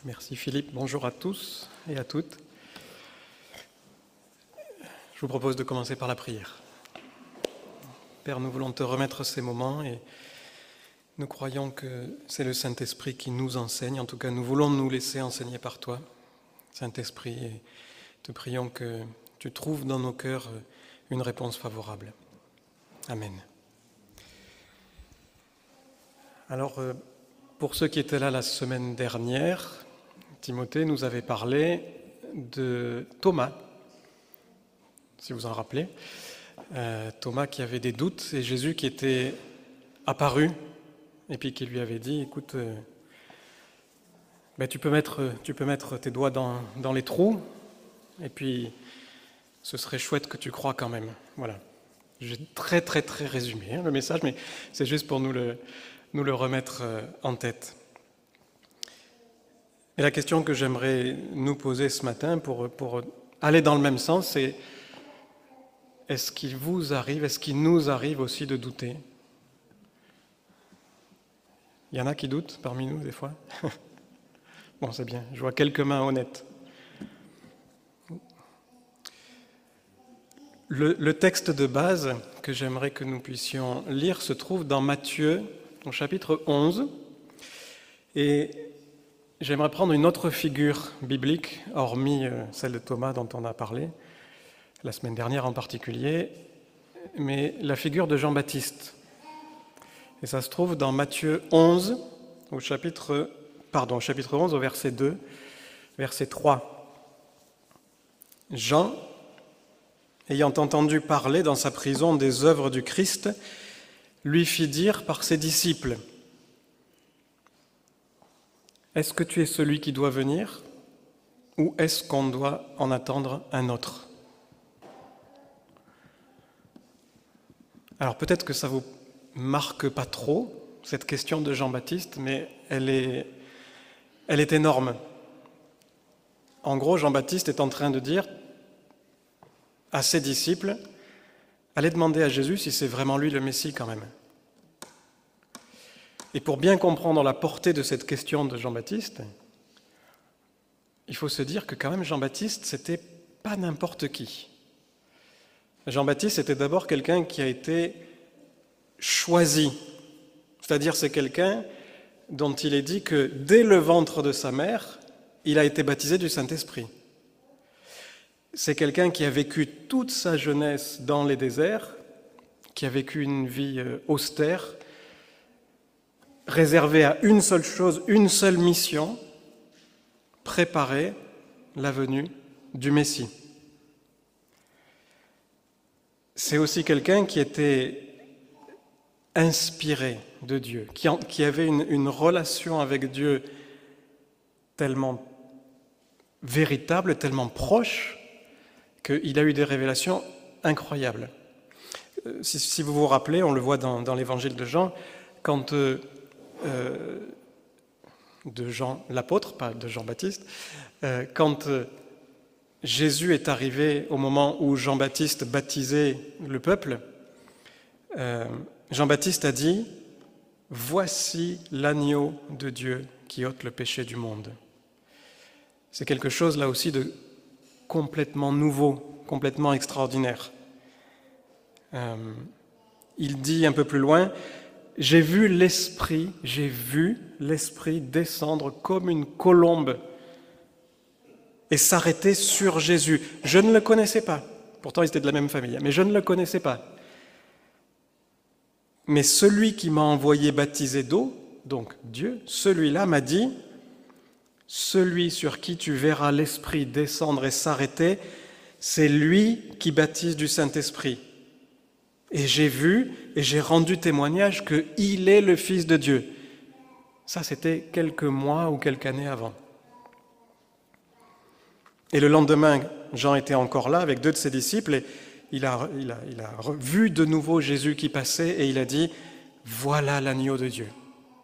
Merci Philippe, bonjour à tous et à toutes. Je vous propose de commencer par la prière. Père, nous voulons te remettre ces moments et nous croyons que c'est le Saint-Esprit qui nous enseigne. En tout cas, nous voulons nous laisser enseigner par toi, Saint-Esprit, et te prions que tu trouves dans nos cœurs une réponse favorable. Amen. Alors, pour ceux qui étaient là la semaine dernière, Timothée nous avait parlé de Thomas, si vous en rappelez. Thomas qui avait des doutes et Jésus qui était apparu et puis qui lui avait dit, écoute, tu peux mettre tes doigts dans les trous et puis ce serait chouette que tu crois quand même. Voilà. J'ai très résumé le message, mais c'est juste pour nous le remettre en tête. Et la question que j'aimerais nous poser ce matin pour aller dans le même sens, c'est est-ce qu'il nous arrive aussi de douter ? Il y en a qui doutent parmi nous des fois ? Bon, c'est bien, je vois quelques mains honnêtes. Le texte de base que j'aimerais que nous puissions lire se trouve dans Matthieu, au chapitre 11. Et j'aimerais prendre une autre figure biblique, hormis celle de Thomas dont on a parlé, la semaine dernière en particulier, mais la figure de Jean-Baptiste. Et ça se trouve dans Matthieu 11, au chapitre 11, au verset 2, verset 3. Jean, ayant entendu parler dans sa prison des œuvres du Christ, lui fit dire par ses disciples : « Est-ce que tu es celui qui doit venir, ou est-ce qu'on doit en attendre un autre ?» Alors peut-être que ça ne vous marque pas trop, cette question de Jean-Baptiste, mais elle est énorme. En gros, Jean-Baptiste est en train de dire à ses disciples, allez demander à Jésus si c'est vraiment lui le Messie quand même. Et pour bien comprendre la portée de cette question de Jean-Baptiste, il faut se dire que quand même Jean-Baptiste, c'était pas n'importe qui. Jean-Baptiste était d'abord quelqu'un qui a été choisi, c'est-à-dire c'est quelqu'un dont il est dit que dès le ventre de sa mère, il a été baptisé du Saint-Esprit. C'est quelqu'un qui a vécu toute sa jeunesse dans les déserts, qui a vécu une vie austère, réservée à une seule chose, une seule mission, préparer la venue du Messie. C'est aussi quelqu'un qui était inspiré de Dieu, qui avait une relation avec Dieu tellement véritable, tellement proche, qu'il a eu des révélations incroyables. Si vous vous rappelez, on le voit dans l'évangile de Jean, quand de Jean l'apôtre, pas de Jean-Baptiste, quand Jésus est arrivé au moment où Jean-Baptiste baptisait le peuple, Jean-Baptiste a dit « Voici l'agneau de Dieu qui ôte le péché du monde ». C'est quelque chose là aussi de complètement nouveau, complètement extraordinaire. Il dit un peu plus loin « J'ai vu l'Esprit descendre comme une colombe et s'arrêter sur Jésus. Je ne le connaissais pas. Pourtant, ils étaient de la même famille, mais je ne le connaissais pas. Mais celui qui m'a envoyé baptiser d'eau, donc Dieu, celui-là m'a dit, celui sur qui tu verras l'Esprit descendre et s'arrêter, c'est lui qui baptise du Saint-Esprit. Et j'ai vu et j'ai rendu témoignage qu'il est le Fils de Dieu. » Ça, c'était quelques mois ou quelques années avant. Et le lendemain, Jean était encore là avec deux de ses disciples et il a vu de nouveau Jésus qui passait et il a dit « Voilà l'agneau de Dieu ».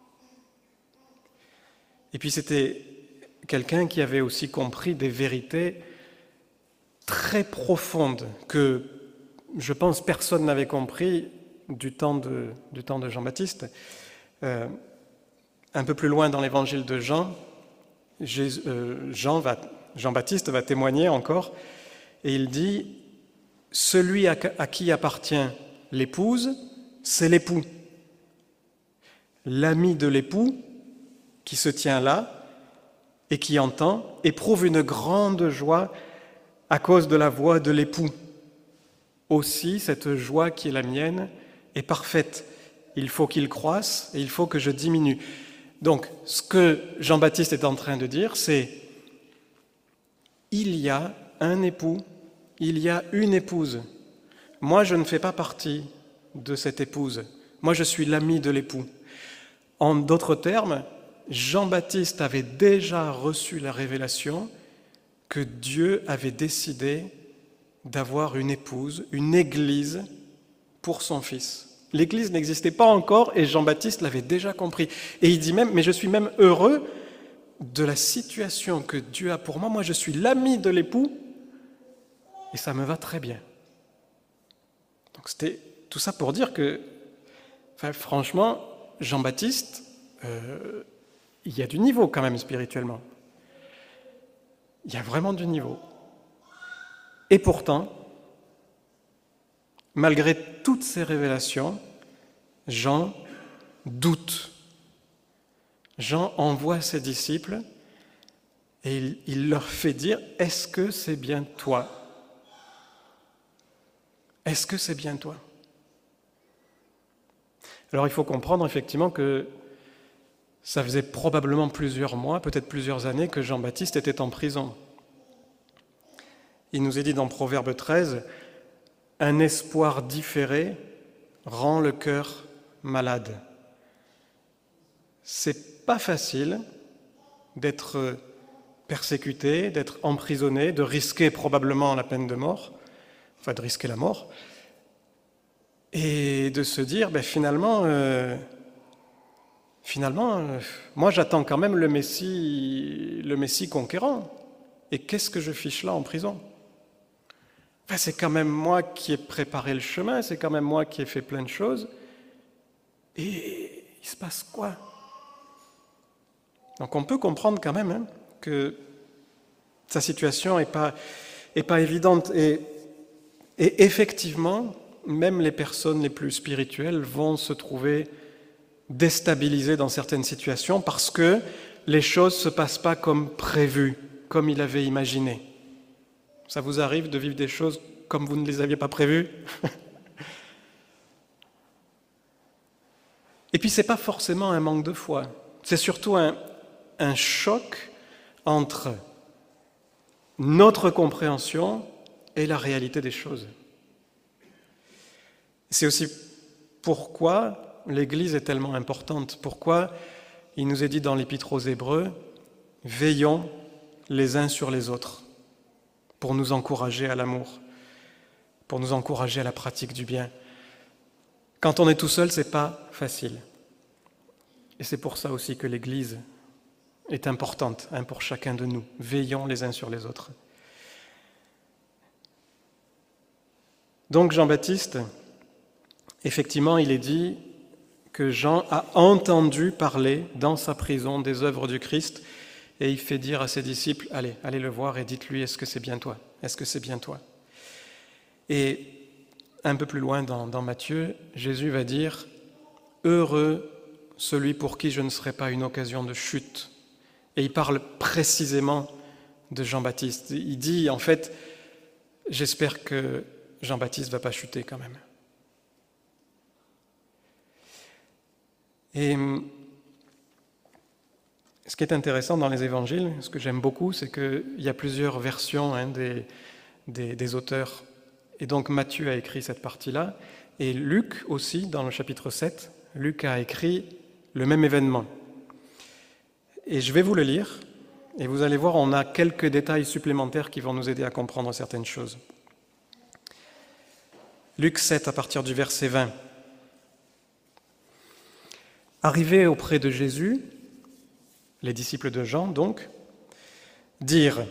Et puis c'était quelqu'un qui avait aussi compris des vérités très profondes que je pense personne n'avait compris du temps de Jean-Baptiste. Un peu plus loin dans l'évangile de Jean, Jean-Baptiste va témoigner encore, et il dit « Celui à qui appartient l'épouse, c'est l'époux. L'ami de l'époux, qui se tient là et qui entend, éprouve une grande joie à cause de la voix de l'époux. Aussi, cette joie qui est la mienne est parfaite. Il faut qu'il croisse et il faut que je diminue. » Donc, ce que Jean-Baptiste est en train de dire, c'est il y a un époux, il y a une épouse. Moi, je ne fais pas partie de cette épouse. Moi, je suis l'ami de l'époux. En d'autres termes, Jean-Baptiste avait déjà reçu la révélation que Dieu avait décidé d'avoir une épouse, une église pour son fils. L'église n'existait pas encore et Jean-Baptiste l'avait déjà compris. Et il dit même, mais je suis même heureux de la situation que Dieu a pour moi. Moi, je suis l'ami de l'époux et ça me va très bien. Donc c'était tout ça pour dire que, franchement, Jean-Baptiste, il y a du niveau quand même spirituellement. Il y a vraiment du niveau. Et pourtant, malgré toutes ces révélations, Jean doute. Jean envoie ses disciples et il leur fait dire « Est-ce que c'est bien toi ? Est-ce que c'est bien toi ?» Alors il faut comprendre effectivement que ça faisait probablement plusieurs mois, peut-être plusieurs années que Jean-Baptiste était en prison. Il nous est dit dans Proverbe 13, « Un espoir différé rend le cœur malade. » C'est pas facile d'être persécuté, d'être emprisonné, de risquer probablement la peine de mort, enfin de risquer la mort, et de se dire, finalement, moi j'attends quand même le Messie conquérant. Et qu'est-ce que je fiche là en prison ? C'est quand même moi qui ai préparé le chemin, c'est quand même moi qui ai fait plein de choses. Et il se passe quoi ? Donc on peut comprendre quand même que sa situation n'est pas évidente. Et effectivement, même les personnes les plus spirituelles vont se trouver déstabilisées dans certaines situations parce que les choses ne se passent pas comme prévu, comme il avait imaginé. Ça vous arrive de vivre des choses comme vous ne les aviez pas prévues ? Et puis, ce n'est pas forcément un manque de foi. C'est surtout un choc entre notre compréhension et la réalité des choses. C'est aussi pourquoi l'Église est tellement importante, pourquoi il nous est dit dans l'Épître aux Hébreux, « Veillons les uns sur les autres » pour nous encourager à l'amour, pour nous encourager à la pratique du bien. Quand on est tout seul, ce n'est pas facile. Et c'est pour ça aussi que l'Église est importante pour chacun de nous. Veillons les uns sur les autres. Donc Jean-Baptiste, effectivement, il est dit que Jean a entendu parler dans sa prison des œuvres du Christ et il fait dire à ses disciples, allez le voir et dites-lui, est-ce que c'est bien toi ? Est-ce que c'est bien toi ? Et un peu plus loin dans Matthieu, Jésus va dire, heureux celui pour qui je ne serai pas une occasion de chute. Et il parle précisément de Jean-Baptiste. Il dit, en fait, j'espère que Jean-Baptiste ne va pas chuter quand même. Et ce qui est intéressant dans les évangiles, ce que j'aime beaucoup, c'est qu'il y a plusieurs versions des auteurs. Et donc Matthieu a écrit cette partie-là, et Luc aussi, dans le chapitre 7, Luc a écrit le même événement. Et je vais vous le lire, et vous allez voir, on a quelques détails supplémentaires qui vont nous aider à comprendre certaines choses. Luc 7, à partir du verset 20. Arrivés auprès de Jésus, les disciples de Jean, donc, dirent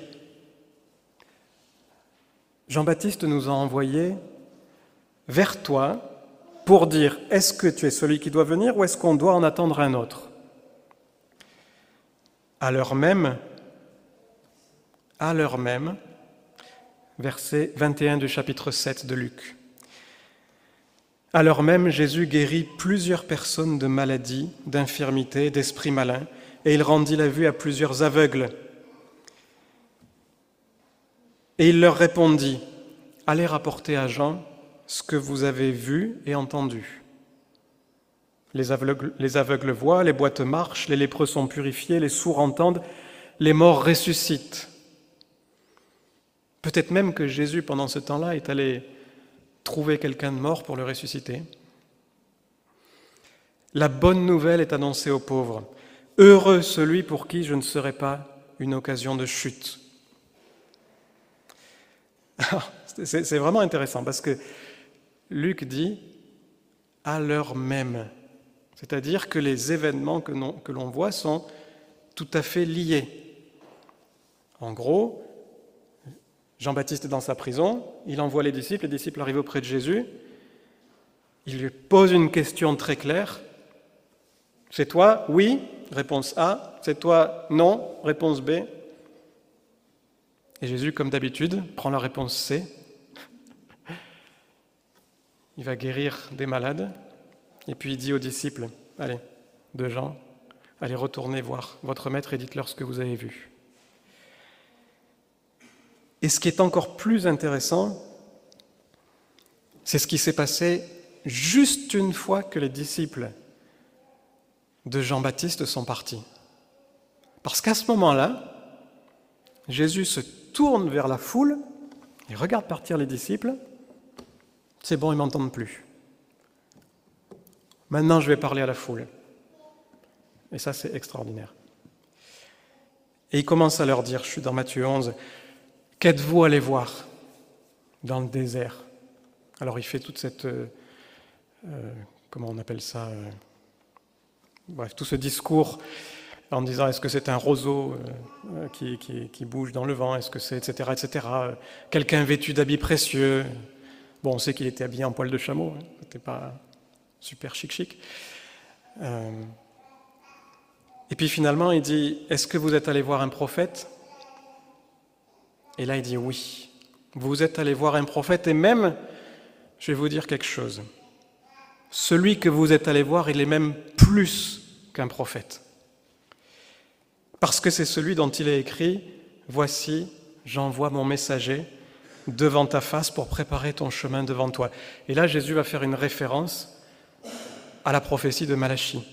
« Jean-Baptiste nous a envoyés vers toi pour dire « Est-ce que tu es celui qui doit venir ou est-ce qu'on doit en attendre un autre ?» À l'heure même, à l'heure même, verset 21 du chapitre 7 de Luc. À l'heure même, Jésus guérit plusieurs personnes de maladies, d'infirmités, d'esprits malins, et il rendit la vue à plusieurs aveugles. Et il leur répondit, « Allez rapporter à Jean ce que vous avez vu et entendu. » Les aveugles voient, les boiteux marchent, les lépreux sont purifiés, les sourds entendent, les morts ressuscitent. Peut-être même que Jésus, pendant ce temps-là, est allé trouver quelqu'un de mort pour le ressusciter. La bonne nouvelle est annoncée aux pauvres. Heureux celui pour qui je ne serai pas une occasion de chute. C'est vraiment intéressant parce que Luc dit « à l'heure même ». C'est-à-dire que les événements que l'on voit sont tout à fait liés. En gros, Jean-Baptiste est dans sa prison, il envoie les disciples arrivent auprès de Jésus, il lui pose une question très claire. « C'est toi ? Oui » réponse A. « C'est toi ? Non » réponse B. Et Jésus, comme d'habitude, prend la réponse C. Il va guérir des malades. Et puis il dit aux disciples, allez, de Jean, allez retournez voir votre maître et dites-leur ce que vous avez vu. Et ce qui est encore plus intéressant, c'est ce qui s'est passé juste une fois que les disciples de Jean-Baptiste sont partis. Parce qu'à ce moment-là, Jésus se tourne vers la foule, il regarde partir les disciples, c'est bon, ils ne m'entendent plus. Maintenant, je vais parler à la foule. Et ça, c'est extraordinaire. Et il commence à leur dire, je suis dans Matthieu 11, « Qu'êtes-vous allés voir dans le désert ?» Alors, il fait toute cette... comment on appelle ça bref, tout ce discours en disant, est-ce que c'est un roseau qui bouge dans le vent ? Est-ce que c'est... etc., etc. Quelqu'un vêtu d'habits précieux. Bon, on sait qu'il était habillé en poil de chameau. Hein. C'était pas... super chic. Et puis finalement, il dit, est-ce que vous êtes allé voir un prophète ? Et là, il dit oui. Vous êtes allé voir un prophète et même, je vais vous dire quelque chose, celui que vous êtes allé voir, il est même plus qu'un prophète. Parce que c'est celui dont il est écrit, voici, j'envoie mon messager devant ta face pour préparer ton chemin devant toi. Et là, Jésus va faire une référence à la prophétie de Malachie.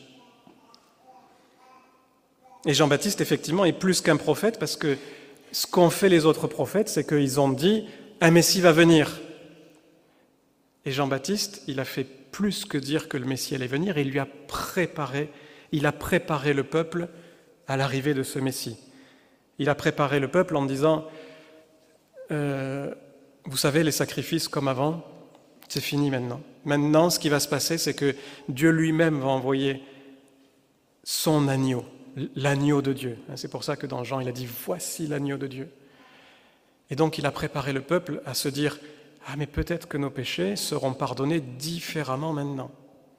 Et Jean-Baptiste, effectivement, est plus qu'un prophète parce que ce qu'ont fait les autres prophètes, c'est qu'ils ont dit « un Messie va venir ». Et Jean-Baptiste, il a fait plus que dire que le Messie allait venir, il a préparé le peuple à l'arrivée de ce Messie. Il a préparé le peuple en disant vous savez, les sacrifices comme avant, c'est fini maintenant. Maintenant, ce qui va se passer, c'est que Dieu lui-même va envoyer son agneau, l'agneau de Dieu. C'est pour ça que dans Jean, il a dit « Voici l'agneau de Dieu ». Et donc, il a préparé le peuple à se dire « Ah, mais peut-être que nos péchés seront pardonnés différemment maintenant ».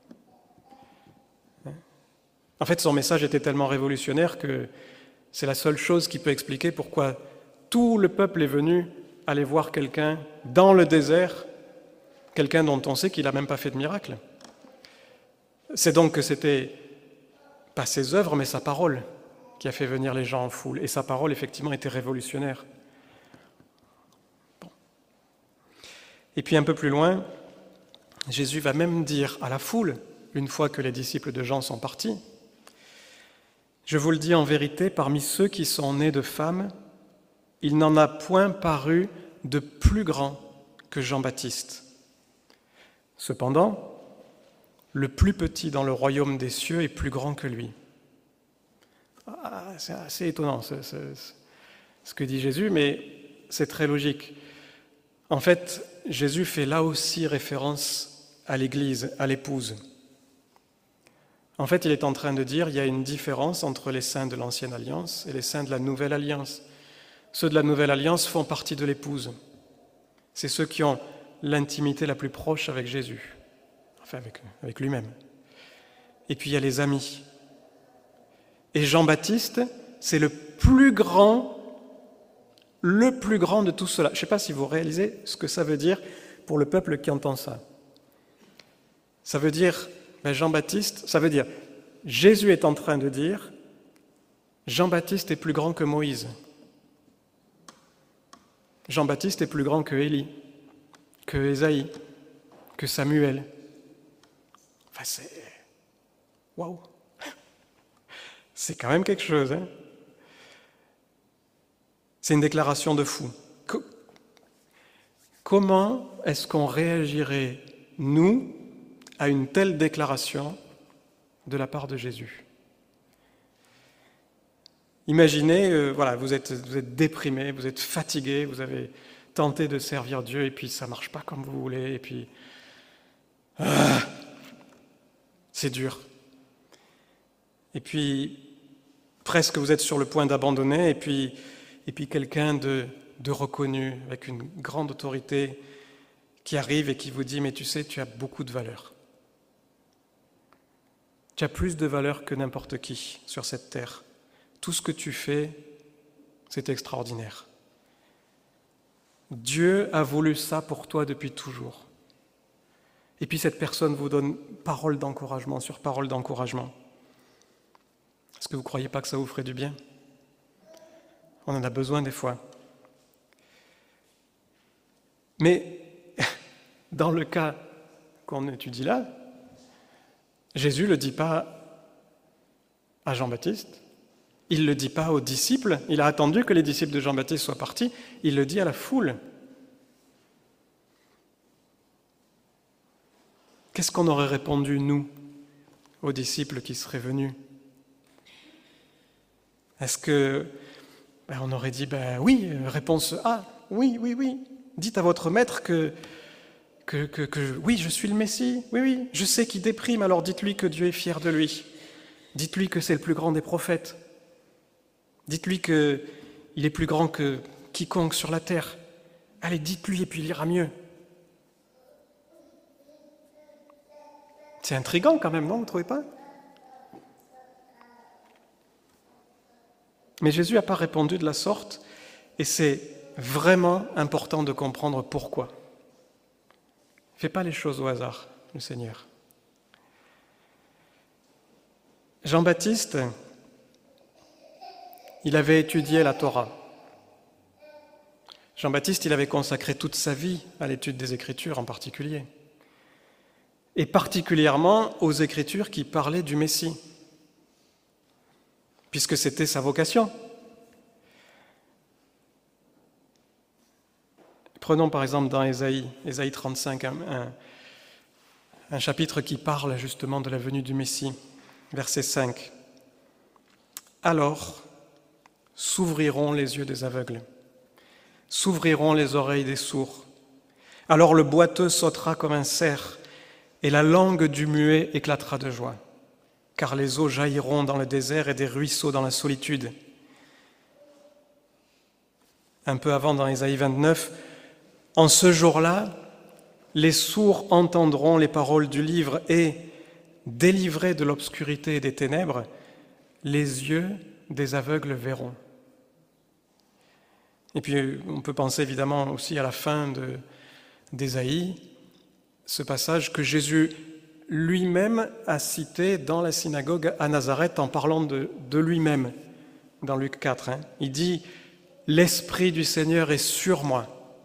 En fait, son message était tellement révolutionnaire que c'est la seule chose qui peut expliquer pourquoi tout le peuple est venu aller voir quelqu'un dans le désert, quelqu'un dont on sait qu'il n'a même pas fait de miracle. C'est donc que c'était pas ses œuvres, mais sa parole qui a fait venir les gens en foule. Et sa parole, effectivement, était révolutionnaire. Bon. Et puis un peu plus loin, Jésus va même dire à la foule, une fois que les disciples de Jean sont partis, « Je vous le dis en vérité, parmi ceux qui sont nés de femmes, il n'en a point paru de plus grand que Jean-Baptiste. Cependant, le plus petit dans le royaume des cieux est plus grand que lui. » C'est assez étonnant ce que dit Jésus, mais c'est très logique. En fait, Jésus fait là aussi référence à l'Église, à l'épouse. En fait, il est en train de dire qu'il y a une différence entre les saints de l'Ancienne Alliance et les saints de la Nouvelle Alliance. Ceux de la Nouvelle Alliance font partie de l'épouse. C'est ceux qui ont l'intimité la plus proche avec Jésus, enfin avec lui-même. Et puis il y a les amis. Et Jean-Baptiste, c'est le plus grand le plus grand de tout cela. Je ne sais pas si vous réalisez ce que ça veut dire pour le peuple qui entend ça. Ça veut dire, Jean-Baptiste, ça veut dire, Jésus est en train de dire, Jean-Baptiste est plus grand que Moïse. Jean-Baptiste est plus grand que Élie, que Ésaïe, que Samuel. Enfin, c'est... Waouh! C'est quand même quelque chose, hein? C'est une déclaration de fou. Comment est-ce qu'on réagirait, nous, à une telle déclaration de la part de Jésus? Imaginez, vous êtes déprimé, vous êtes fatigué, vous avez tenté de servir Dieu et puis ça ne marche pas comme vous voulez, et puis c'est dur. Et puis presque vous êtes sur le point d'abandonner, et puis quelqu'un de reconnu, avec une grande autorité, qui arrive et qui vous dit « Mais tu sais, tu as beaucoup de valeur. Tu as plus de valeur que n'importe qui sur cette terre. Tout ce que tu fais, c'est extraordinaire. Dieu a voulu ça pour toi depuis toujours. » Et puis cette personne vous donne parole d'encouragement sur parole d'encouragement. Est-ce que vous ne croyez pas que ça vous ferait du bien? On en a besoin des fois. Mais dans le cas qu'on étudie là, Jésus ne le dit pas à Jean-Baptiste, il ne le dit pas aux disciples, il a attendu que les disciples de Jean-Baptiste soient partis, il le dit à la foule. Qu'est-ce qu'on aurait répondu, nous, aux disciples qui seraient venus? Est-ce que on aurait dit, oui, réponse A, oui, dites à votre maître que oui, je suis le Messie, oui, je sais qu'il déprime, alors dites-lui que Dieu est fier de lui. Dites-lui que c'est le plus grand des prophètes. Dites-lui qu'il est plus grand que quiconque sur la terre. Allez, dites-lui et puis il ira mieux. C'est intriguant quand même, non, vous ne trouvez pas? Mais Jésus n'a pas répondu de la sorte, et c'est vraiment important de comprendre pourquoi. Il ne fait pas les choses au hasard, le Seigneur. Jean-Baptiste, il avait étudié la Torah. Jean-Baptiste, il avait consacré toute sa vie à l'étude des Écritures en particulier, et particulièrement aux Écritures qui parlaient du Messie, puisque c'était sa vocation. Prenons par exemple dans Ésaïe 35, un chapitre qui parle justement de la venue du Messie, verset 5. « Alors s'ouvriront les yeux des aveugles, s'ouvriront les oreilles des sourds. Alors le boiteux sautera comme un cerf, et la langue du muet éclatera de joie. Car les eaux jailliront dans le désert et des ruisseaux dans la solitude. » Un peu avant, dans Ésaïe 29, « En ce jour-là, les sourds entendront les paroles du livre et, délivrés de l'obscurité et des ténèbres, les yeux des aveugles verront. » Et puis, on peut penser évidemment aussi à la fin d'Ésaïe, ce passage que Jésus lui-même a cité dans la synagogue à Nazareth en parlant de lui-même, dans Luc 4. Il dit « L'Esprit du Seigneur est sur moi,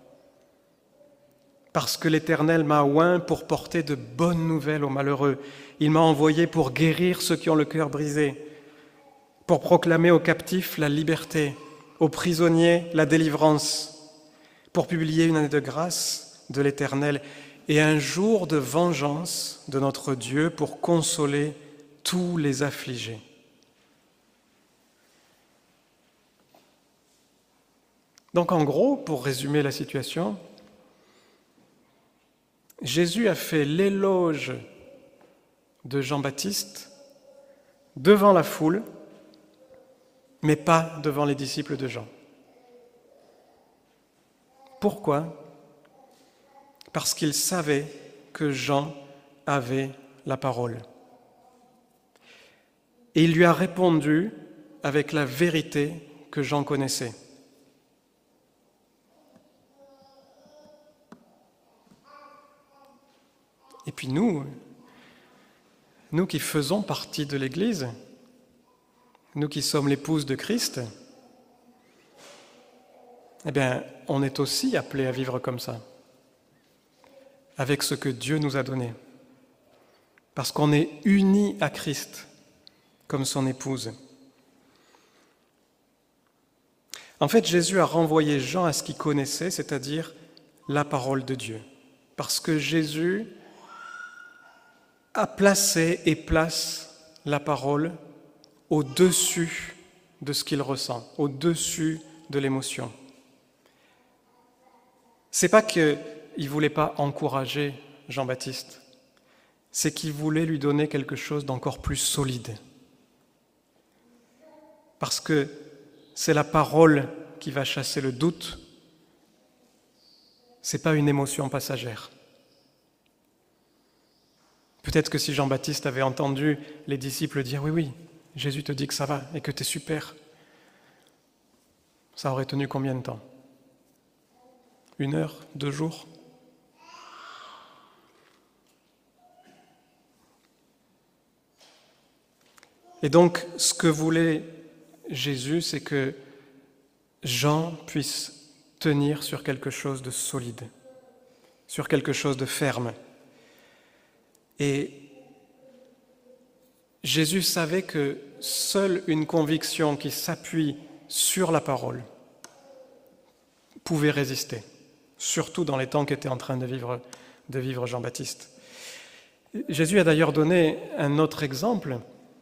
parce que l'Éternel m'a oint pour porter de bonnes nouvelles aux malheureux. Il m'a envoyé pour guérir ceux qui ont le cœur brisé, pour proclamer aux captifs la liberté, aux prisonniers la délivrance, pour publier une année de grâce de l'Éternel et un jour de vengeance de notre Dieu pour consoler tous les affligés. » Donc en gros, pour résumer la situation, Jésus a fait l'éloge de Jean-Baptiste devant la foule, mais pas devant les disciples de Jean. Pourquoi ? Parce qu'il savait que Jean avait la parole. Et il lui a répondu avec la vérité que Jean connaissait. puis nous qui faisons partie de l'Église, nous qui sommes l'épouse de Christ, eh bien, on est aussi appelés à vivre comme ça, avec ce que Dieu nous a donné, parce qu'on est unis à Christ comme son épouse. En fait, Jésus a renvoyé Jean à ce qu'il connaissait, c'est-à-dire la parole de Dieu, parce que Jésus a placé et place la parole au-dessus de ce qu'il ressent, au-dessus de l'émotion. C'est pas qu'il ne voulait pas encourager Jean-Baptiste, c'est qu'il voulait lui donner quelque chose d'encore plus solide. Parce que c'est la parole qui va chasser le doute, ce n'est pas une émotion passagère. Peut-être que si Jean-Baptiste avait entendu les disciples dire « Oui, oui, Jésus te dit que ça va et que tu es super », ça aurait tenu combien de temps ? 1 heure, 2 jours ? Et donc, ce que voulait Jésus, c'est que Jean puisse tenir sur quelque chose de solide, sur quelque chose de ferme. Et Jésus savait que seule une conviction qui s'appuie sur la parole pouvait résister, surtout dans les temps qu'était en train de vivre Jean-Baptiste. Jésus a d'ailleurs donné un autre exemple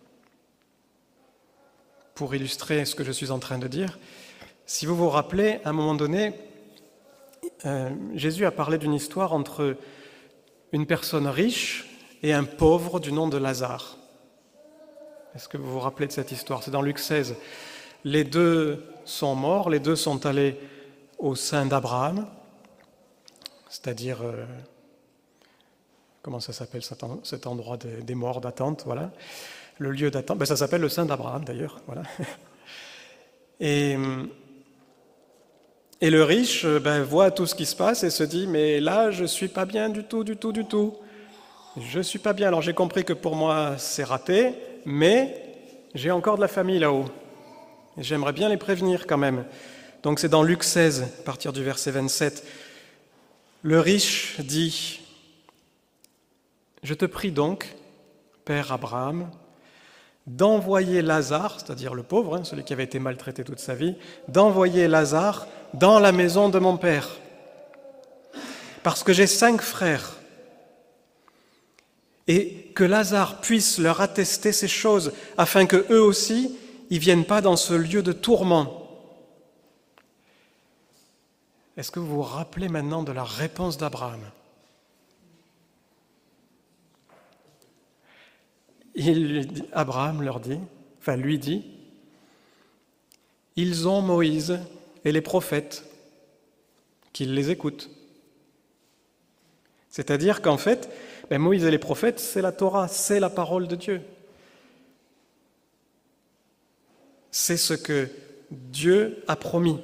pour illustrer ce que je suis en train de dire. Si vous vous rappelez, à un moment donné, Jésus a parlé d'une histoire entre une personne riche et un pauvre du nom de Lazare. Est-ce que vous vous rappelez de cette histoire ? C'est dans Luc 16. Les deux sont morts, les deux sont allés au sein d'Abraham, c'est-à-dire, comment ça s'appelle cet endroit des morts d'attente, voilà. Le lieu d'attente, ça s'appelle le sein d'Abraham d'ailleurs, voilà. Et le riche voit tout ce qui se passe et se dit « mais là, je ne suis pas bien du tout. Je ne suis pas bien. Alors j'ai compris que pour moi, c'est raté, mais j'ai encore de la famille là-haut. Et j'aimerais bien les prévenir quand même. » Donc c'est dans Luc 16, à partir du verset 27. Le riche dit « Je te prie donc, Père Abraham, d'envoyer Lazare, c'est-à-dire le pauvre, celui qui avait été maltraité toute sa vie, d'envoyer Lazare dans la maison de mon père. Parce que j'ai 5 frères. Et que Lazare puisse leur attester ces choses, afin qu'eux aussi, ils ne viennent pas dans ce lieu de tourment. » Est-ce que vous vous rappelez maintenant de la réponse d'Abraham ? Abraham lui dit, ils ont Moïse et les prophètes, qu'ils les écoutent. C'est-à-dire qu'en fait, Moïse et les prophètes, c'est la Torah, c'est la parole de Dieu. C'est ce que Dieu a promis.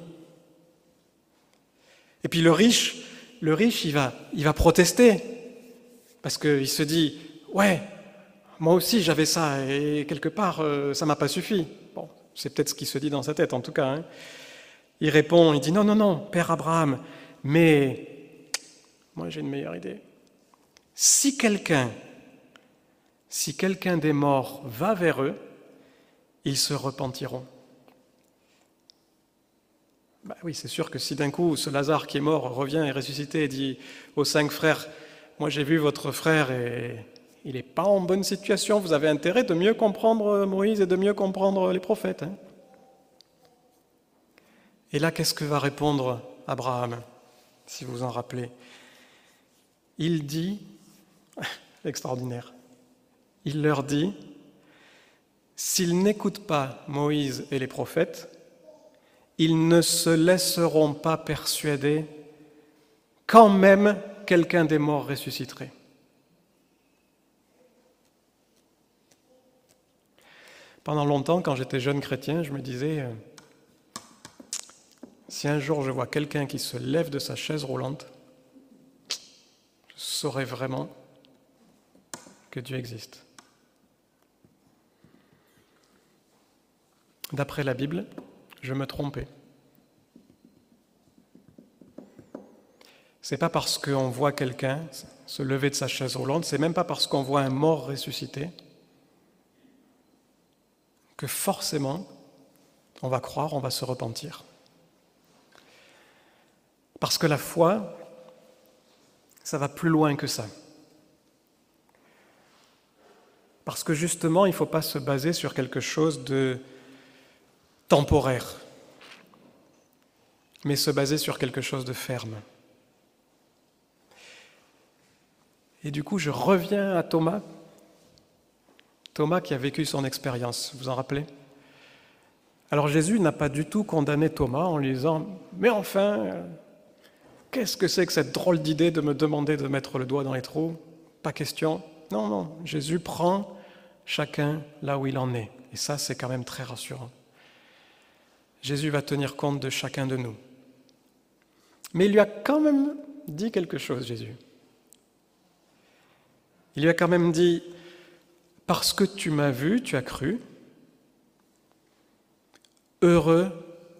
Et puis le riche, il va protester, parce qu'il se dit, ouais, moi aussi j'avais ça, et quelque part, ça ne m'a pas suffi. Bon, c'est peut-être ce qui se dit dans sa tête, en tout cas. Il répond, il dit, non, Père Abraham, mais moi j'ai une meilleure idée. Si quelqu'un des morts va vers eux, ils se repentiront. Oui, c'est sûr que si d'un coup ce Lazare qui est mort revient et ressuscité et dit aux 5 frères, moi j'ai vu votre frère et il n'est pas en bonne situation, vous avez intérêt de mieux comprendre Moïse et de mieux comprendre les prophètes. Et là, qu'est-ce que va répondre Abraham, si vous vous en rappelez ? Il dit, extraordinaire, il leur dit, s'ils n'écoutent pas Moïse et les prophètes, ils ne se laisseront pas persuader quand même quelqu'un des morts ressusciterait. Pendant longtemps, quand j'étais jeune chrétien, je me disais, si un jour je vois quelqu'un qui se lève de sa chaise roulante, je saurais vraiment que Dieu existe. D'après la Bible, je me trompais. C'est pas parce qu'on voit quelqu'un se lever de sa chaise roulante, c'est même pas parce qu'on voit un mort ressusciter que forcément on va croire, on va se repentir. Parce que la foi, ça va plus loin que ça. Parce que justement, il ne faut pas se baser sur quelque chose de temporaire, mais se baser sur quelque chose de ferme. Et du coup, je reviens à Thomas qui a vécu son expérience, vous en rappelez ? Alors Jésus n'a pas du tout condamné Thomas en lui disant « Mais enfin, qu'est-ce que c'est que cette drôle d'idée de me demander de mettre le doigt dans les trous ? Pas question. » Non, Jésus prend chacun là où il en est. Et ça, c'est quand même très rassurant. Jésus va tenir compte de chacun de nous. Mais il lui a quand même dit quelque chose, Jésus. Il lui a quand même dit « Parce que tu m'as vu, tu as cru. Heureux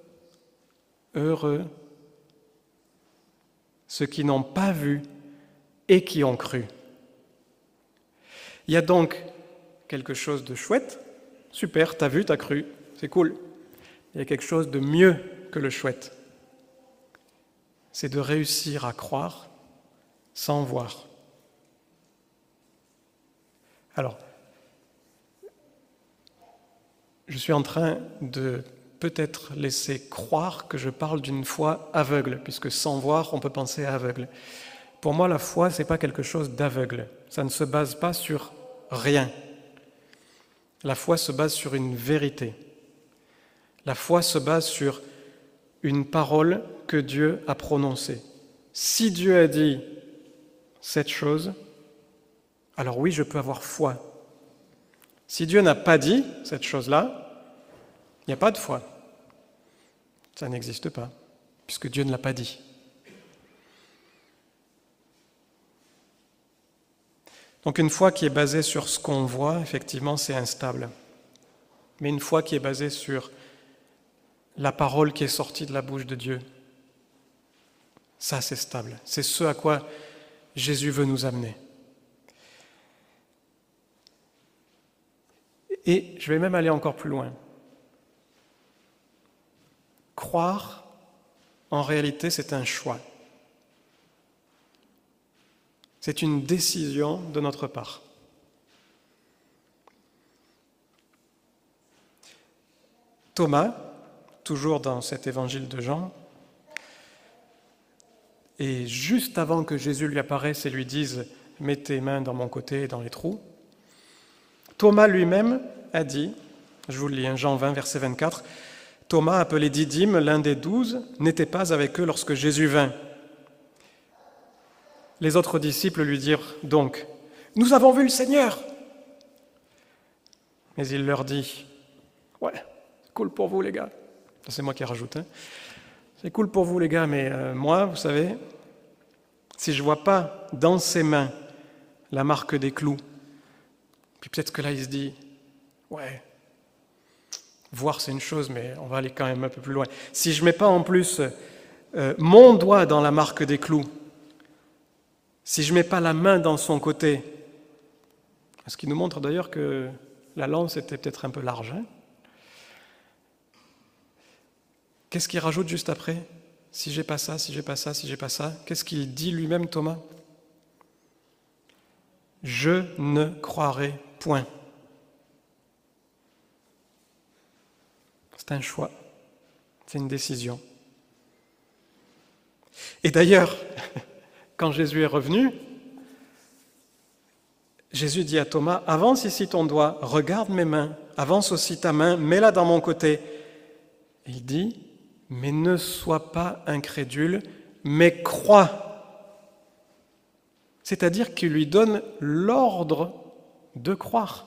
ceux qui n'ont pas vu et qui ont cru. » Il y a donc quelque chose de chouette. Super, t'as vu, t'as cru, c'est cool. Il y a quelque chose de mieux que le chouette. C'est de réussir à croire sans voir. Alors, je suis en train de peut-être laisser croire que je parle d'une foi aveugle, puisque sans voir, on peut penser à aveugle. Pour moi, la foi, ce n'est pas quelque chose d'aveugle. Ça ne se base pas sur rien. La foi se base sur une vérité. La foi se base sur une parole que Dieu a prononcée. Si Dieu a dit cette chose, alors oui, je peux avoir foi. Si Dieu n'a pas dit cette chose-là, il n'y a pas de foi. Ça n'existe pas, puisque Dieu ne l'a pas dit. Donc une foi qui est basée sur ce qu'on voit, effectivement, c'est instable. Mais une foi qui est basée sur la parole qui est sortie de la bouche de Dieu, ça c'est stable. C'est ce à quoi Jésus veut nous amener. Et je vais même aller encore plus loin. Croire, en réalité, c'est un choix. C'est une décision de notre part. Thomas, toujours dans cet évangile de Jean, et juste avant que Jésus lui apparaisse et lui dise « Mets tes mains dans mon côté et dans les trous », Thomas lui-même a dit, je vous le lis, Jean 20, verset 24, Thomas, appelé Didyme, l'un des 12, n'était pas avec eux lorsque Jésus vint. Les autres disciples lui dirent donc, « Nous avons vu le Seigneur !» Mais il leur dit, « Ouais, c'est cool pour vous les gars. » C'est moi qui rajoute. C'est cool pour vous les gars, mais moi, vous savez, si je ne vois pas dans ses mains la marque des clous, puis peut-être que là, il se dit, ouais, voir c'est une chose, mais on va aller quand même un peu plus loin. Si je ne mets pas en plus mon doigt dans la marque des clous, si je ne mets pas la main dans son côté, ce qui nous montre d'ailleurs que la lance était peut-être un peu large. Qu'est-ce qu'il rajoute juste après ? Si j'ai pas ça, si j'ai pas ça, si j'ai pas ça, qu'est-ce qu'il dit lui-même, Thomas ? Je ne croirai point. C'est un choix, c'est une décision. Et d'ailleurs, quand Jésus est revenu, Jésus dit à Thomas, avance ici ton doigt, regarde mes mains, avance aussi ta main, mets-la dans mon côté. Et il dit, mais ne sois pas incrédule, mais crois. C'est-à-dire qu'il lui donne l'ordre de croire.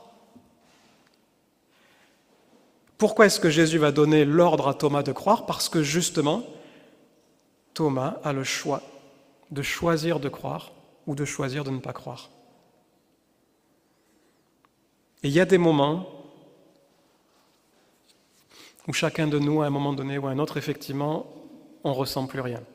Pourquoi est-ce que Jésus va donner l'ordre à Thomas de croire ? Parce que justement, Thomas a le choix de choisir de croire ou de choisir de ne pas croire. Et il y a des moments où chacun de nous, à un moment donné ou à un autre, effectivement, on ne ressent plus rien.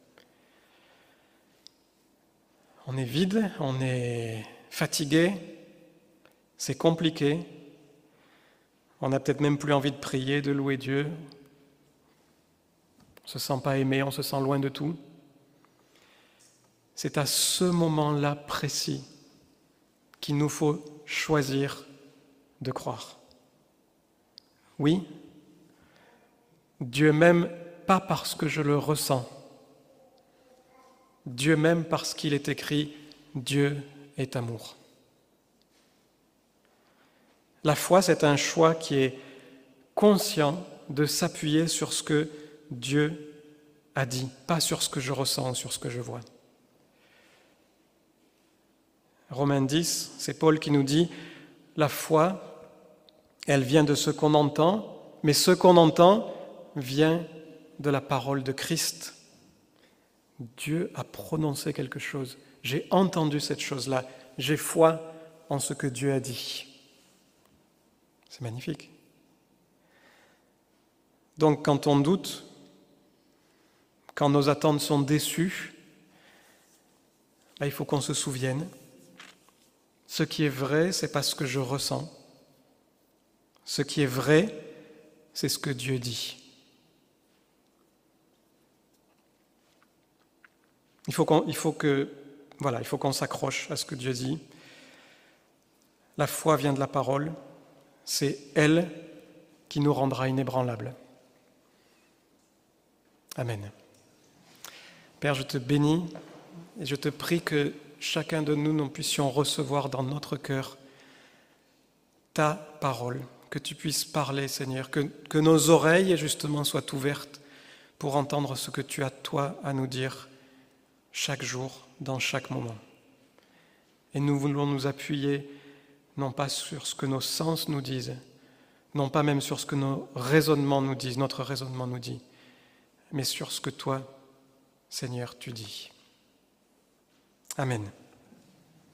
On est vide, on est fatigué, c'est compliqué, on n'a peut-être même plus envie de prier, de louer Dieu, on ne se sent pas aimé, on se sent loin de tout. C'est à ce moment-là précis qu'il nous faut choisir de croire. Oui, Dieu m'aime pas parce que je le ressens. Dieu m'aime parce qu'il est écrit « Dieu est amour ». La foi, c'est un choix qui est conscient de s'appuyer sur ce que Dieu a dit, pas sur ce que je ressens, sur ce que je vois. Romains 10, c'est Paul qui nous dit « La foi, elle vient de ce qu'on entend, mais ce qu'on entend vient de la parole de Christ. » Dieu a prononcé quelque chose. J'ai entendu cette chose-là. J'ai foi en ce que Dieu a dit. C'est magnifique. Donc quand on doute, quand nos attentes sont déçues, là, il faut qu'on se souvienne. Ce qui est vrai, c'est pas ce que je ressens. Ce qui est vrai, c'est ce que Dieu dit. Il faut qu'on s'accroche à ce que Dieu dit. La foi vient de la parole. C'est elle qui nous rendra inébranlables. Amen. Père, je te bénis et je te prie que chacun de nous puissions recevoir dans notre cœur ta parole, que tu puisses parler, Seigneur, que nos oreilles, justement, soient ouvertes pour entendre ce que tu as, toi, à nous dire chaque jour, dans chaque moment. Et nous voulons nous appuyer non pas sur ce que nos sens nous disent, non pas même sur ce que nos raisonnements nous disent, notre raisonnement nous dit, mais sur ce que toi, Seigneur, tu dis. Amen.